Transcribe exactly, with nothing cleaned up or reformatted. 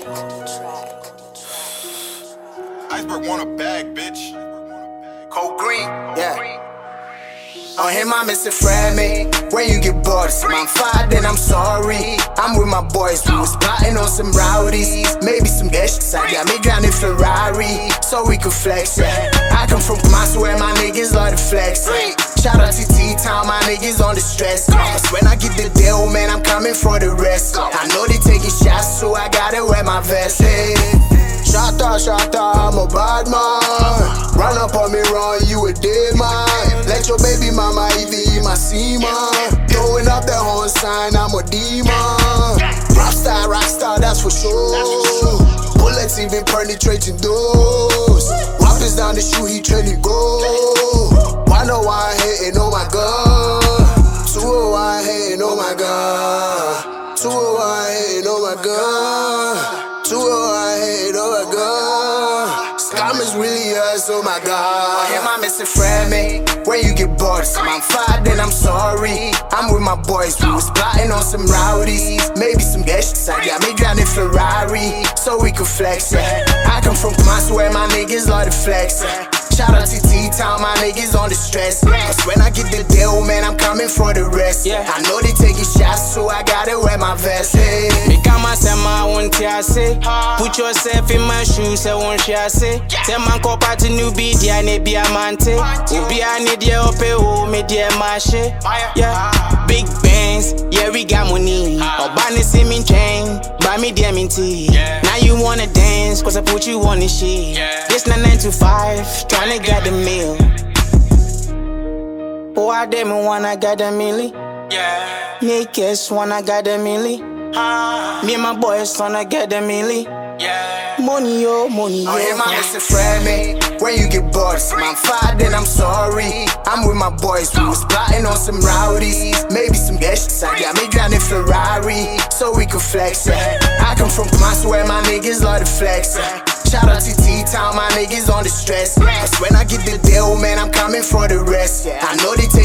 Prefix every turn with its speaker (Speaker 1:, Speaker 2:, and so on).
Speaker 1: Iceberg want a bag, bitch.
Speaker 2: Cold green, yeah. On him, I'm Mister Frammy. When you get bored, see I'm fine, then I'm sorry. I'm with my boys, we was plotting on some rowdies. Maybe some gangsters, I got me grounded Ferrari, so we could flex, yeah. I come from Kumasi where my niggas love to flex, yeah. Shout out to T-Town, my niggas on the stress. Cause when I get the deal, man, I'm coming for the rest. I know they taking shots, so I gotta wear my vest, hey. Shot out, shot out, I'm a bad man. Run up on me, run, you a dead man. Let your baby mama even eat my semen. Throwing up that horn sign, I'm a demon. Rockstar, rockstar, that's for sure. Bullets even penetrating doors. Rappers down the shoe, he trailing gold. Why no one hating, oh my god. two oh one hating, oh my god. two oh one hating, oh my god. two oh one hating, oh my god. Scam is really us, oh my god. I hear my Mister Frammy. When you get bored, see I'm fine, then I'm sorry. I'm with my boys, we was plotting on some rowdies. Maybe some gangsters, I got me grounded Ferrari, so we could flex, yeah. I come from Kumasi where my niggas love to flex, yeah. Shout out to T-Town, my niggas on the stress. Cause when I get the deal, man, I'm coming for the rest. Yeah. I know they taking shots, so I gotta wear my vest. Hey.
Speaker 3: Become a sema, won't I say? Put yourself in my shoes, I won't I say? Tell man cop out to new beat, yeah, ne be a mante. Ubi a ne dia ope, oh, me dia mashe. Yeah, big bands, yeah, we got money. Obani see me chain, buy me dia minty. Now you wanna dance, cause I put you on the shit. This not nine to five, tryna get the meal. Oh, I didn't wanna get the milli. Yeah. Niggas wanna get the milli. Uh, Me and my boys wanna get the milli. Yeah. Money, yo, money, yo.
Speaker 2: I hear my Mister Frammy. When you get bored, see I'm fine, then I'm sorry. I'm with my boys, we was plotting on some rowdies. Maybe some gangsters, I got me grounded Ferrari, so we could flex, yeah. I come from Kumasi where my niggas love to flex, yeah. Shout out to T-Town, my niggas on the stress. Cause when I get the deal, man, I'm coming for the rest, yeah. I know they take